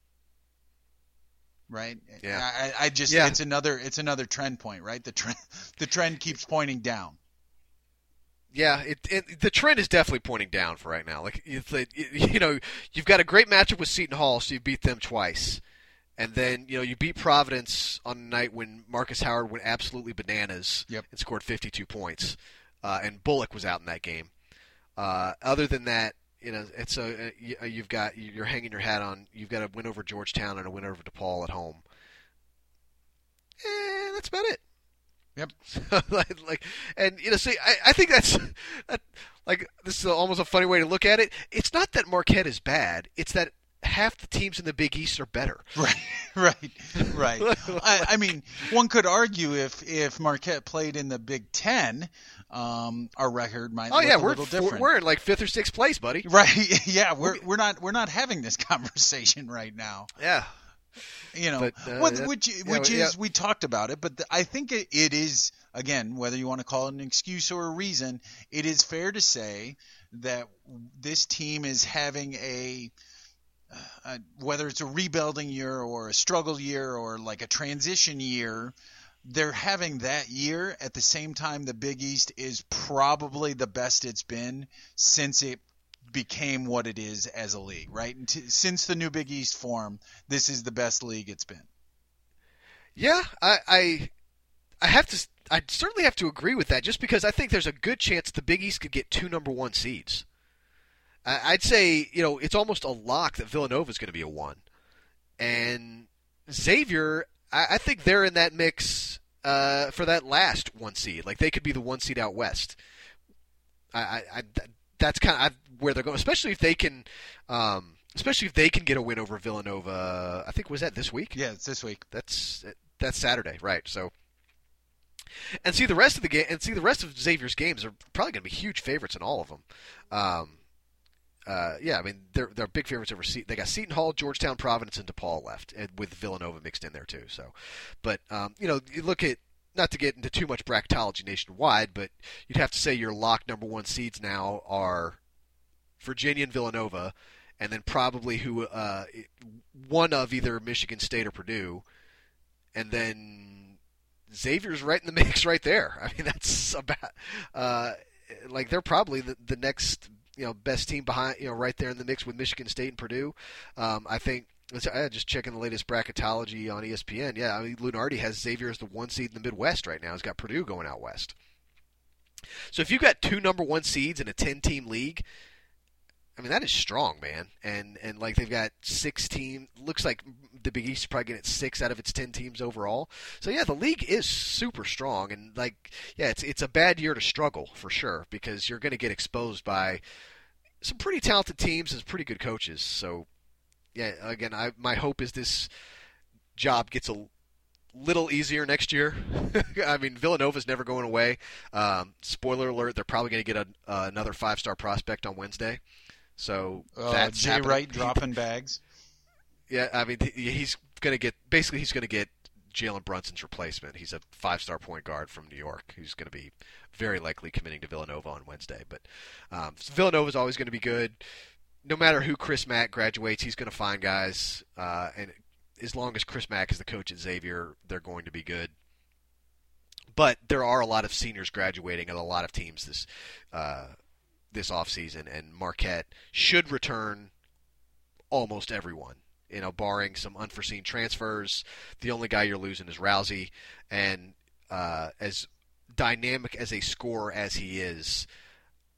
Right? Yeah. It's another trend point, right? The trend keeps pointing down. Yeah, the trend is definitely pointing down for right now. Like, you've got a great matchup with Seton Hall, so you beat them twice. And then, you beat Providence on a night when Marcus Howard went absolutely bananas and scored 52 points. And Bullock was out in that game. Other than that, you're hanging your hat on, you've got a win over Georgetown and a win over DePaul at home. That's about it. Yep. I think this is almost a funny way to look at it. It's not that Marquette is bad. It's that half the teams in the Big East are better. Right. I mean, one could argue if Marquette played in the Big Ten, our record might look a little different. We're in like 5th or 6th place, buddy. Right. Yeah, we're not having this conversation right now. Yeah. We talked about it, but I think it is, again, whether you want to call it an excuse or a reason, it is fair to say that this team is having whether it's a rebuilding year or a struggle year or like a transition year, they're having that year at the same time the Big East is probably the best it's been since it became what it is as a league, right? Since the new Big East form, this is the best league it's been. Yeah, I certainly have to agree with that, just because I think there's a good chance the Big East could get 2 number 1 seeds. I'd say, it's almost a lock that Villanova is going to be a 1. And Xavier, I think they're in that mix for that last 1 seed. Like, they could be the 1 seed out west. That's kind of where they're going, especially if they can get a win over Villanova. I think, was that this week? Yeah, it's this week. That's Saturday, right? So, and see the rest of the game, and see the rest of Xavier's games are probably going to be huge favorites in all of them. I mean, they're big favorites over Seton. They got Seton Hall, Georgetown, Providence, and DePaul left, and with Villanova mixed in there too. So, but you look at, not to get into too much bracketology nationwide, but you'd have to say your locked number 1 seeds now are Virginia and Villanova, and then probably one of either Michigan State or Purdue, and then Xavier's right in the mix right there. I mean, that's about like they're probably the next best team behind, right there in the mix with Michigan State and Purdue. I think. Just checking the latest bracketology on ESPN. Yeah, I mean, Lunardi has Xavier as the 1 seed in the Midwest right now. He's got Purdue going out west. So if you've got 2 number 1 seeds in a 10-team league, I mean, that is strong, man. And like, they've got 6 teams. Looks like the Big East is probably getting 6 out of its 10 teams overall. So yeah, the league is super strong. And like, yeah, it's a bad year to struggle for sure, because you're going to get exposed by some pretty talented teams and pretty good coaches. So yeah, again, my hope is this job gets a little easier next year. I mean, Villanova's never going away. Spoiler alert, they're probably going to get another 5-star prospect on Wednesday. So that's Jay Wright dropping bags. Yeah, I mean, he's going to get Jalen Brunson's replacement. He's a 5-star point guard from New York who's going to be very likely committing to Villanova on Wednesday. But Villanova's always going to be good. No matter who Chris Mack graduates, he's going to find guys, and as long as Chris Mack is the coach at Xavier, they're going to be good. But there are a lot of seniors graduating at a lot of teams this offseason, and Marquette should return almost everyone. Barring some unforeseen transfers. The only guy you're losing is Rousey, and as dynamic as a scorer as he is,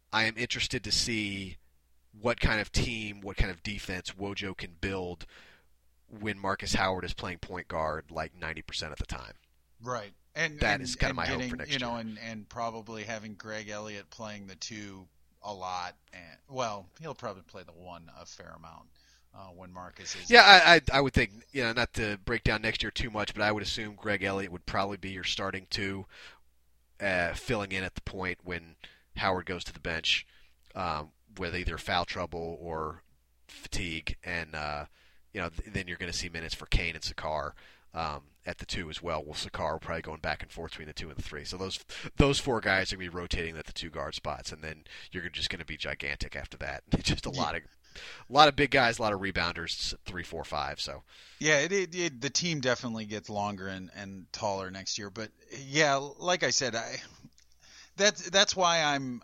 I am interested to see what kind of team, what kind of defense Wojo can build when Marcus Howard is playing point guard like 90% of the time. Right. And that is kind of my getting, hope for next year. And probably having Greg Elliott playing the 2 a lot. And well, he'll probably play the 1 a fair amount when Marcus is. Yeah, I would think, not to break down next year too much, but I would assume Greg Elliott would probably be your starting 2, filling in at the point when Howard goes to the bench with either foul trouble or fatigue, and then you're going to see minutes for Kane and Sakar at the 2 as well. Well, Sakar probably going back and forth between the 2 and the 3. So those 4 guys are going to be rotating at the 2 guard spots, and then you're just going to be gigantic after that. Just a lot of big guys, a lot of rebounders, 3, 4, 5. So yeah, the team definitely gets longer and taller next year. But yeah, like I said, that's why I'm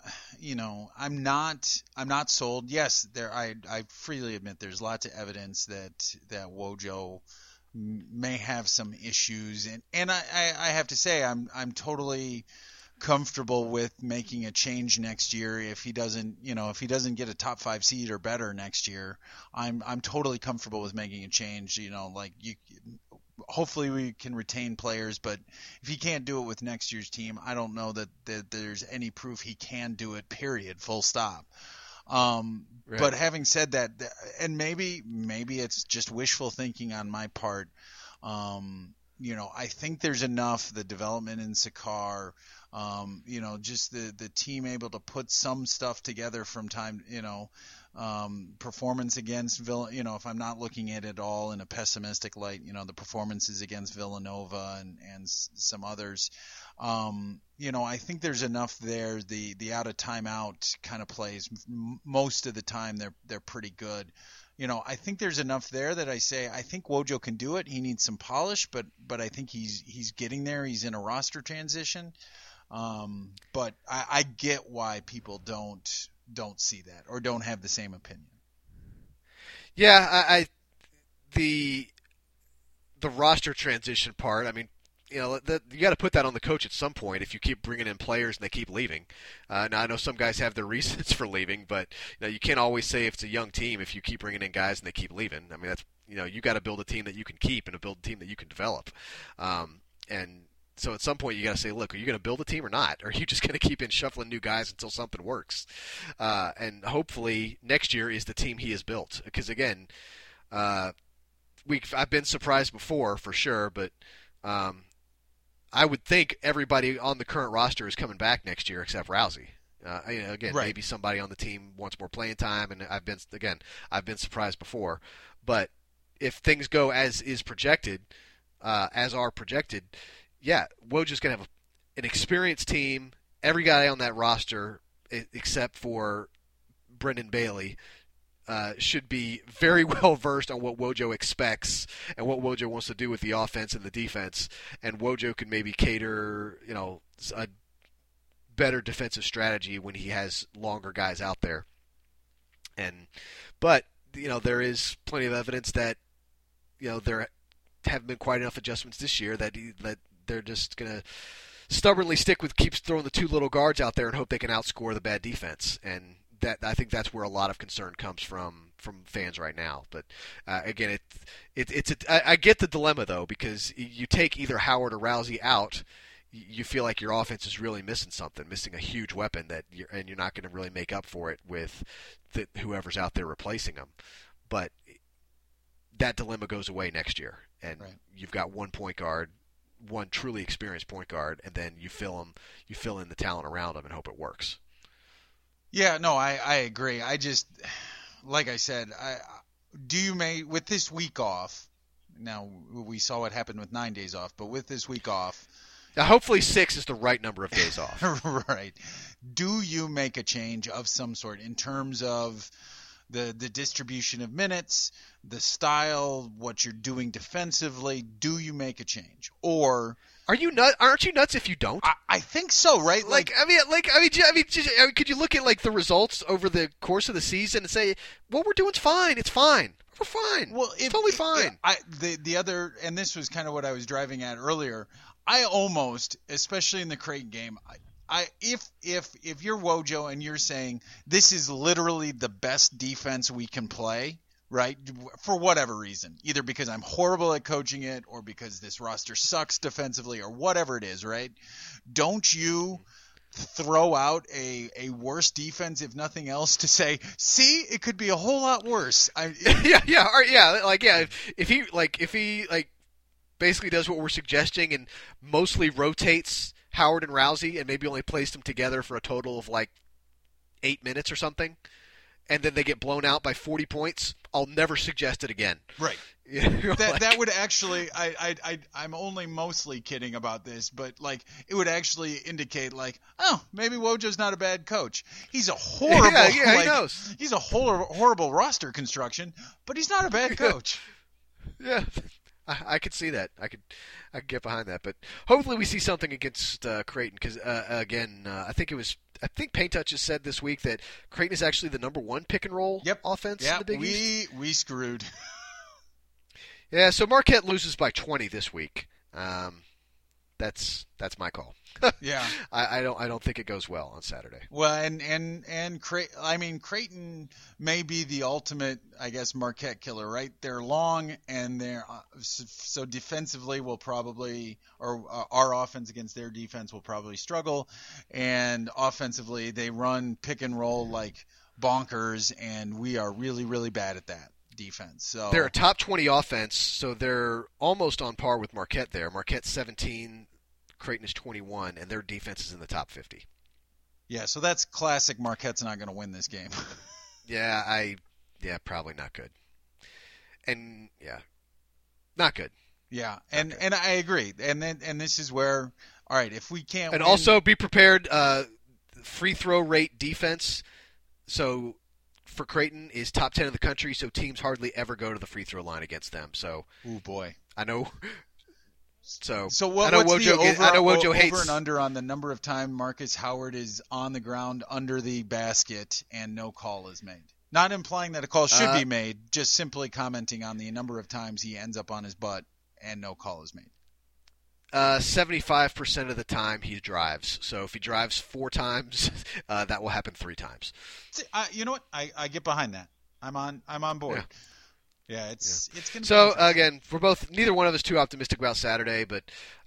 not sold. Yes, I freely admit there's lots of evidence that Wojo may have some issues, and I have to say I'm totally comfortable with making a change next year if he doesn't get a top 5 seed or better next year. I'm totally comfortable with making a change. Hopefully we can retain players, but if he can't do it with next year's team, I don't know that there's any proof he can do it, period, full stop. Right. But having said that, and maybe it's just wishful thinking on my part, I think there's enough, the development in Sakar, just the team able to put some stuff together from time, performance against if I'm not looking at it all in a pessimistic light, the performances against Villanova and some others, I think there's enough there. The out of timeout kind of plays, most of the time they're pretty good. I think there's enough there that I say I think Wojo can do it. He needs some polish, but I think he's getting there. He's in a roster transition. But I get why people don't see that or don't have the same opinion. Yeah, the roster transition part, I mean, you got to put that on the coach at some point if you keep bringing in players and they keep leaving. Now, I know some guys have their reasons for leaving, but you can't always say if it's a young team if you keep bringing in guys and they keep leaving. I mean, that's you got to build a team that you can keep and build a team that you can develop. And so at some point you got to say, look, are you going to build a team or not? Or are you just going to keep in shuffling new guys until something works? And hopefully next year is the team he has built. Because again, I've been surprised before for sure, but I would think everybody on the current roster is coming back next year except Rousey. Again, right. Maybe somebody on the team wants more playing time, and I've been surprised before. But if things go as is projected, yeah, Wojo's going to have an experienced team. Every guy on that roster, except for Brendan Bailey, should be very well versed on what Wojo expects and what Wojo wants to do with the offense and the defense. And Wojo can maybe cater, a better defensive strategy when he has longer guys out there. But there is plenty of evidence that there haven't been quite enough adjustments this year that they're just gonna stubbornly keeps throwing the 2 little guards out there and hope they can outscore the bad defense. And I think that's where a lot of concern comes from fans right now. But again, I get the dilemma though, because you take either Howard or Rousey out, you feel like your offense is really missing a huge weapon and you're not going to really make up for it with whoever's out there replacing them. But that dilemma goes away next year, and right. You've got one point guard, one truly experienced point guard, and then you fill in the talent around them and hope it works. Yeah, no, I agree. I just, like I said, with this week off, now we saw what happened with 9 days off, but with this week off. Now, hopefully 6 is the right number of days off. Right. Do you make a change of some sort in terms of the distribution of minutes, the style, what you're doing defensively? Do you make a change? Or aren't you nuts if you don't? I think so, right? Could you look at the results over the course of the season and say, what we're doing's fine. It's fine. We're fine. Well, it's totally fine. The other, and this was kind of what I was driving at earlier. I almost, especially in the Creighton game, if you're Wojo and you're saying this is literally the best defense we can play, right? For whatever reason, either because I'm horrible at coaching it or because this roster sucks defensively or whatever it is, right? Don't you throw out a worse defense, if nothing else, to say, see, it could be a whole lot worse. If he basically does what we're suggesting and mostly rotates Howard and Rousey and maybe only plays them together for a total of 8 minutes or something, and then they get blown out by 40 points, I'll never suggest it again. Right. That would actually, I'm only mostly kidding about this, but it would actually indicate maybe Wojo's not a bad coach. He's a horrible, he knows. He's a horrible roster construction, but he's not a bad coach. Yeah. I could see that. I could get behind that. But hopefully we see something against Creighton because, I think Paint Touch has said this week that Creighton is actually the number one pick and roll offense in the Big East. We screwed. Yeah, so Marquette loses by 20 this week. That's my call. Yeah, I don't think it goes well on Saturday. Well, and Creighton may be the ultimate, I guess, Marquette killer, right? They're long and they're so defensively will probably, or our offense against their defense will probably struggle, and offensively they run pick and roll like bonkers, and we are really, really bad at that defense. So they're a top 20 offense, so they're almost on par with Marquette there. Marquette's 17. Creighton is 21, and their defense is in the top 50. Yeah, so that's classic. Marquette's not going to win this game. Probably not good. And not good. Yeah, and I agree. And this is where, all right, if we can't, and also be prepared. Free throw rate defense. So for Creighton is top 10 in the country. So teams hardly ever go to the free throw line against them. So, oh boy, I know. So what's the over and under on the number of times Marcus Howard is on the ground under the basket and no call is made? Not implying that a call should be made, just simply commenting on the number of times he ends up on his butt and no call is made. 75% of the time he drives. So if he drives 4 times, that will happen 3 times. You know what? I get behind that. I'm on board. Yeah. Yeah, it's going to be so again, neither one of us too optimistic about Saturday, but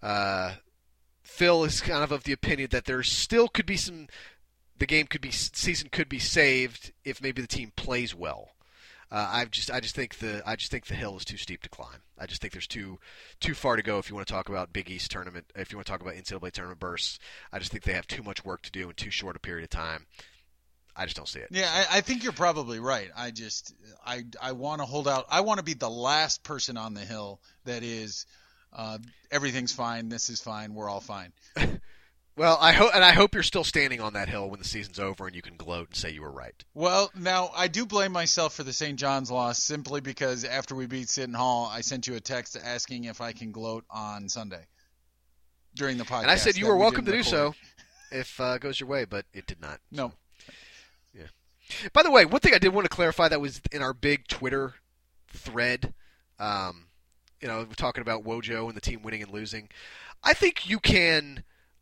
Phil is kind of the opinion that there still could be season could be saved if maybe the team plays well. I just think the hill is too steep to climb. I just think there's too far to go if you want to talk about Big East tournament, if you want to talk about NCAA tournament bursts. I just think they have too much work to do in too short a period of time. I just don't see it. Yeah, I think you're probably right. I want to hold out. I want to be the last person on the hill that is everything's fine, this is fine, we're all fine. Well, I hope you're still standing on that hill when the season's over and you can gloat and say you were right. Well, now I do blame myself for the St. John's loss simply because after we beat Seton Hall, I sent you a text asking if I can gloat on Sunday during the podcast. And I said you were welcome to do so if it goes your way, but it did not. No. By the way, one thing I did want to clarify that was in our big Twitter thread, we're talking about Wojo and the team winning and losing. I think you can,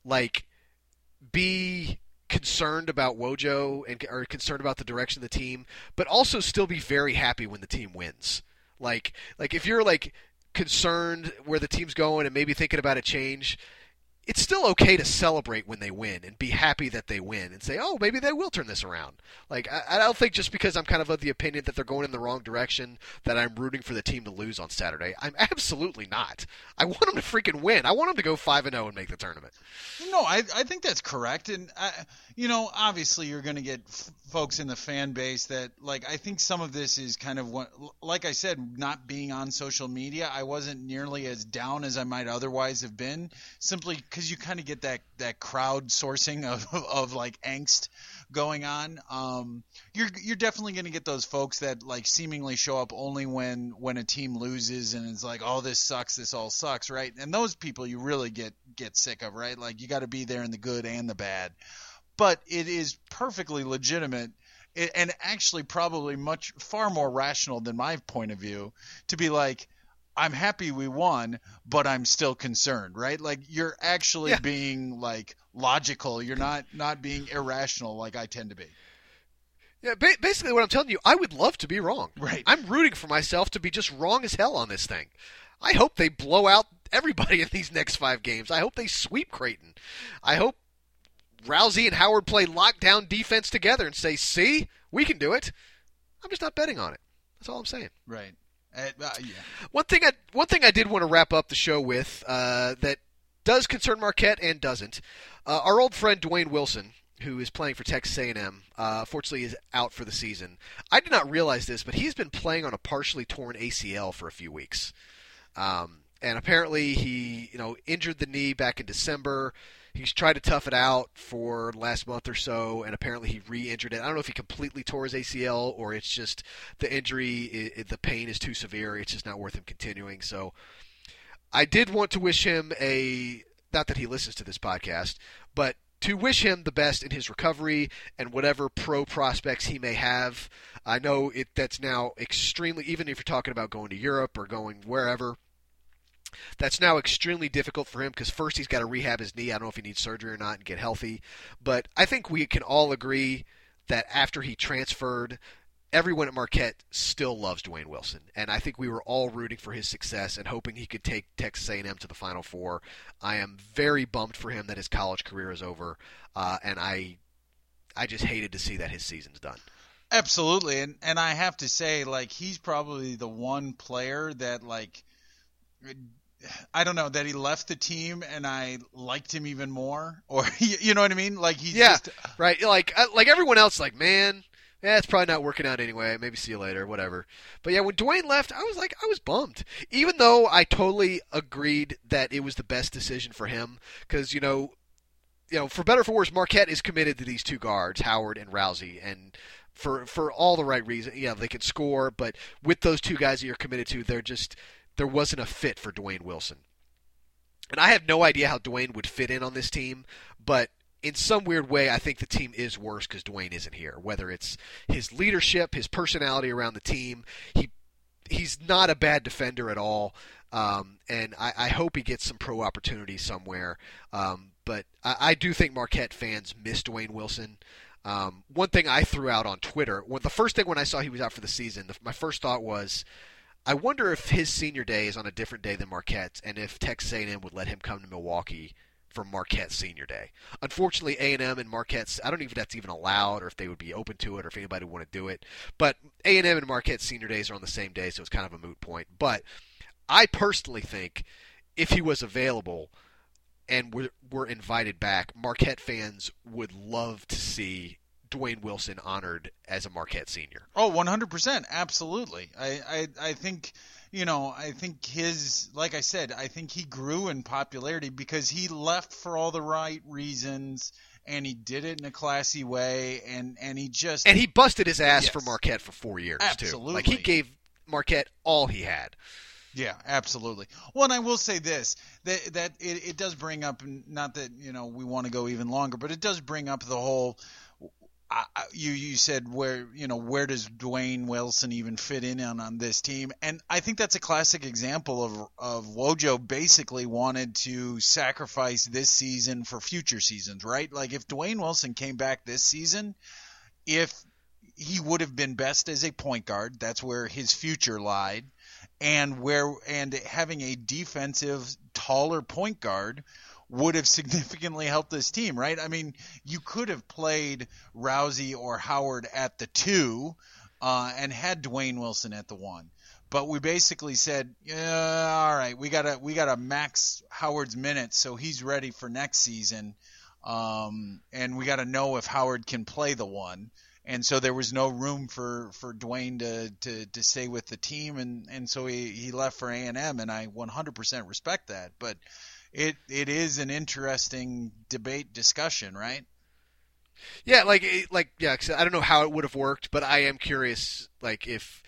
be concerned about Wojo or concerned about the direction of the team, but also still be very happy when the team wins. Like if you're, concerned where the team's going and maybe thinking about a change, it's still okay to celebrate when they win and be happy that they win and say, oh, maybe they will turn this around. I don't think just because I'm kind of the opinion that they're going in the wrong direction that I'm rooting for the team to lose on Saturday. I'm absolutely not. I want them to freaking win. I want them to go 5-0 and make the tournament. No, I think that's correct. And, obviously you're going to get folks in the fan base that, I think some of this is kind of what, like I said, not being on social media, I wasn't nearly as down as I might otherwise have been, simply because you kind of get that crowd sourcing of angst going on. You're definitely going to get those folks that seemingly show up only when a team loses and it's oh, this sucks, this all sucks, right? And those people you really get sick of, right? You got to be there in the good and the bad. But it is perfectly legitimate and actually probably far more rational than my point of view to be I'm happy we won, but I'm still concerned, right? Like you're actually being like logical. You're not being irrational like I tend to be. Yeah, basically what I'm telling you, I would love to be wrong. Right. I'm rooting for myself to be just wrong as hell on this thing. I hope they blow out everybody in these next 5 games. I hope they sweep Creighton. I hope Rousey and Howard play lockdown defense together and say, see, we can do it. I'm just not betting on it. That's all I'm saying. Right. One thing I did want to wrap up the show with that does concern Marquette and doesn't. Our old friend Dwayne Wilson, who is playing for Texas A&M, fortunately is out for the season. I did not realize this, but he's been playing on a partially torn ACL for a few weeks. And apparently he, injured the knee back in December. He's tried to tough it out for the last month or so, and apparently he re-injured it. I don't know if he completely tore his ACL or it's just the injury, the pain is too severe. It's just not worth him continuing. So I did want to wish him not that he listens to this podcast, but to wish him the best in his recovery and whatever pro prospects he may have. I know that's now extremely, even if you're talking about going to Europe or going wherever, that's now extremely difficult for him because first he's got to rehab his knee. I don't know if he needs surgery or not and get healthy. But I think we can all agree that after he transferred, everyone at Marquette still loves Dwayne Wilson. And I think we were all rooting for his success and hoping he could take Texas A&M to the Final Four. I am very bummed for him that his college career is over. And I just hated to see that his season's done. Absolutely. And I have to say, like, he's probably the one player that, like, I don't know, that he left the team and I liked him even more, or you know what I mean? Like he's just right. Like everyone else, like, man, it's probably not working out anyway. Maybe see you later, whatever. But yeah, when Dwayne left, I was bummed, even though I totally agreed that it was the best decision for him because for better or for worse, Marquette is committed to these 2 guards, Howard and Rousey, and for all the right reasons. Yeah, they can score, but with those 2 guys that you're committed to, there wasn't a fit for Dwayne Wilson. And I have no idea how Dwayne would fit in on this team, but in some weird way, I think the team is worse because Dwayne isn't here. Whether it's his leadership, his personality around the team, he's not a bad defender at all, and I hope he gets some pro opportunities somewhere. But I do think Marquette fans miss Dwayne Wilson. One thing I threw out on Twitter, the first thing when I saw he was out for the season, my first thought was, I wonder if his senior day is on a different day than Marquette's, and if Texas A&M would let him come to Milwaukee for Marquette's senior day. Unfortunately, A&M and Marquette's, I don't even know if that's even allowed, or if they would be open to it, or if anybody would want to do it. But A&M and Marquette's senior days are on the same day, so it's kind of a moot point. But I personally think if he was available and were invited back, Marquette fans would love to see Dwayne Wilson honored as a Marquette senior. Oh, 100%. Absolutely. I think, I think like I said, I think he grew in popularity because he left for all the right reasons and he did it in a classy way and he busted his ass for Marquette for 4 years Absolutely. too. Like he gave Marquette all he had. Yeah, absolutely. Well, and I will say this, that it does bring up, not that, we want to go even longer, but it does bring up the whole, you said where does Dwayne Wilson even fit in on this team? And I think that's a classic example of Wojo basically wanted to sacrifice this season for future seasons, right? Like if Dwayne Wilson came back this season, if he would have been best as a point guard, that's where his future lied, and having a defensive taller point guard would have significantly helped this team, right? I mean, you could have played Rousey or Howard at the 2 and had Dwayne Wilson at the 1. But we basically said, all right, we gotta max Howard's minutes so he's ready for next season, and we got to know if Howard can play the 1. And so there was no room for Dwayne to stay with the team, and so he left for A&M, and I 100% respect that. But it is an interesting discussion, right? Yeah, I don't know how it would have worked, but I am curious, like if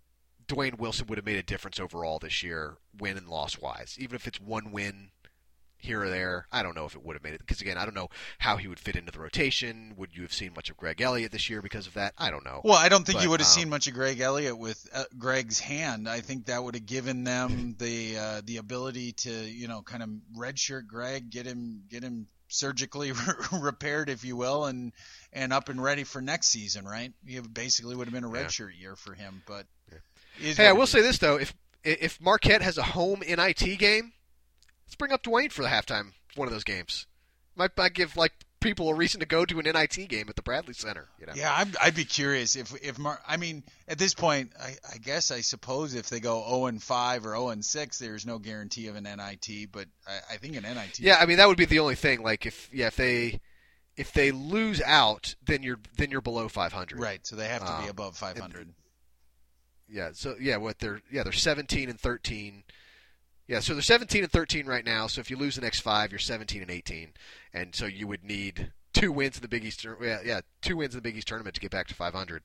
Dwayne Wilson would have made a difference overall this year, win and loss wise, even if it's one win here or there. I don't know if it would have made it because, again, I don't know how he would fit into the rotation. Would you have seen much of Greg Elliott this year because of that? I don't know. Well, I don't think you would have seen much of Greg Elliott with Greg's hand. I think that would have given them the ability to, kind of redshirt Greg, get him surgically repaired, if you will, and up and ready for next season, right? It basically would have been a redshirt year for him. But hey, I will say this though: if Marquette has a home NIT game, let's bring up Dwayne for the halftime one of those games. Might give people a reason to go to an NIT game at the Bradley Center. Yeah, I'd be curious if at this point, I suppose if they go 0-5 or 0-6, there's no guarantee of an NIT. But I think an NIT. Yeah, I mean that would be the only thing. Like if they lose out, then you're below 500. Right. So they have to be above 500. Yeah. So they're 17 and 13. Yeah, so they're 17 and 13 right now. So if you lose the next 5, you're 17 and 18, and so you would need 2 wins in the Big East. 2 wins in the Big East tournament to get back to 500.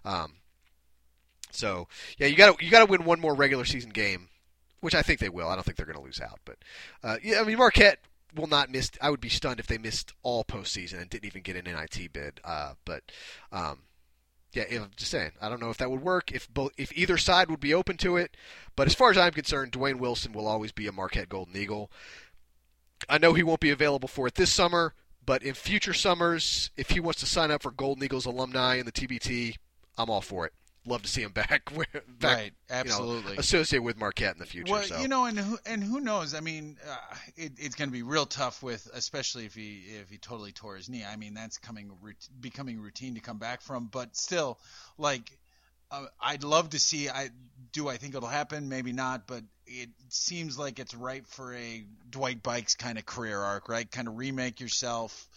So yeah, you got to win one more regular season game, which I think they will. I don't think they're going to lose out, but I mean Marquette will not miss. I would be stunned if they missed all postseason and didn't even get an NIT bid. Yeah, I'm just saying. I don't know if that would work, if either side would be open to it. But as far as I'm concerned, Dwayne Wilson will always be a Marquette Golden Eagle. I know he won't be available for it this summer, but in future summers, if he wants to sign up for Golden Eagles alumni in the TBT, I'm all for it. Love to see him back right, absolutely. Associated with Marquette in the future. Well, so. And who knows? I mean, it's going to be real tough especially if he totally tore his knee. I mean, that's becoming routine to come back from. But still, I'd love to see. I think it'll happen? Maybe not. But it seems like it's right for a Dwight Bikes kind of career arc, right? Kind of remake yourself.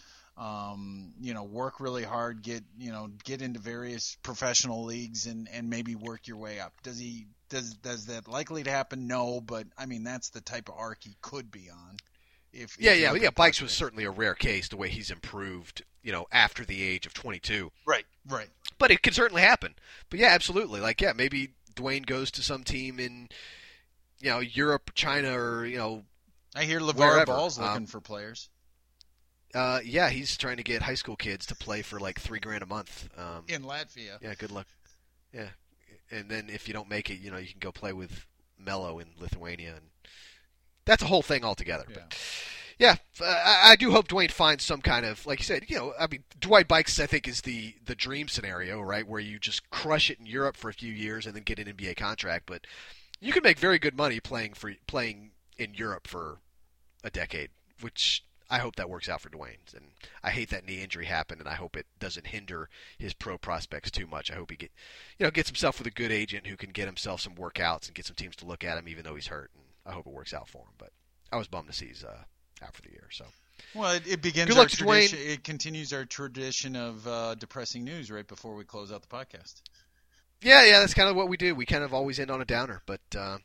Work really hard, get into various professional leagues and maybe work your way up. Does that likely to happen? No, but I mean, that's the type of arc he could be on. Yeah. Bikes was certainly a rare case, the way he's improved, after the age of 22. Right. But it could certainly happen. But yeah, absolutely. Maybe Dwayne goes to some team in, Europe, China, or, I hear LeVar wherever. Ball's looking for players. Yeah, he's trying to get high school kids to play for $3,000 a month. In Latvia. Yeah, good luck. Yeah, and then if you don't make it, you can go play with Melo in Lithuania, and that's a whole thing altogether. Yeah. But yeah, I do hope Dwayne finds some kind of, like you said, I mean, Dwight Bikes, I think, is the dream scenario, right, where you just crush it in Europe for a few years and then get an NBA contract. But you can make very good money playing in Europe for a decade, which I hope that works out for Dwayne. And I hate that knee injury happened, and I hope it doesn't hinder his pro prospects too much. I hope he gets himself with a good agent who can get himself some workouts and get some teams to look at him even though he's hurt. And I hope it works out for him. But I was bummed to see he's out for the year. So. Well, it begins good our luck to tradition. Dwayne. It continues our tradition of depressing news right before we close out the podcast. Yeah, that's kind of what we do. We kind of always end on a downer, but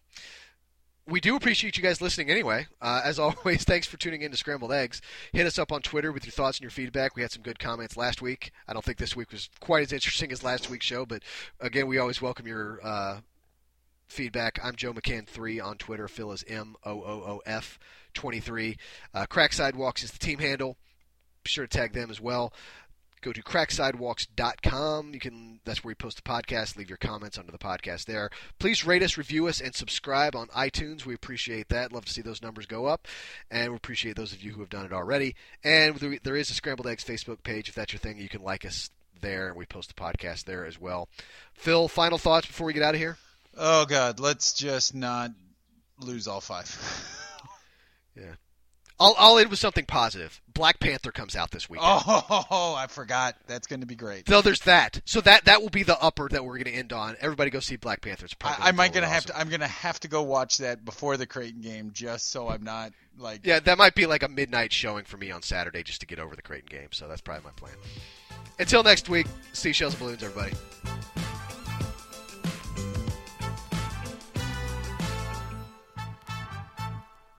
we do appreciate you guys listening anyway. As always, thanks for tuning in to Scrambled Eggs. Hit us up on Twitter with your thoughts and your feedback. We had some good comments last week. I don't think this week was quite as interesting as last week's show, but again, we always welcome your feedback. I'm Joe McCann3 on Twitter. Phil is MOOOF23. Crack Sidewalks is the team handle. Be sure to tag them as well. Go to cracksidewalks.com. That's where we post the podcast. Leave your comments under the podcast there. Please rate us, review us, and subscribe on iTunes. We appreciate that. Love to see those numbers go up. And we appreciate those of you who have done it already. And there is a Scrambled Eggs Facebook page. If that's your thing, you can like us there. And we post the podcast there as well. Phil, final thoughts before we get out of here? Oh, God. Let's just not lose all 5. Yeah. I'll end with something positive. Black Panther comes out this weekend. Oh, I forgot. That's going to be great. So there's that. So that will be the upper that we're going to end on. Everybody go see Black Panther. It's probably I'm going to have to go watch that before the Creighton game just so I'm not like. Yeah, that might be like a midnight showing for me on Saturday just to get over the Creighton game. So that's probably my plan. Until next week, seashells and balloons, everybody.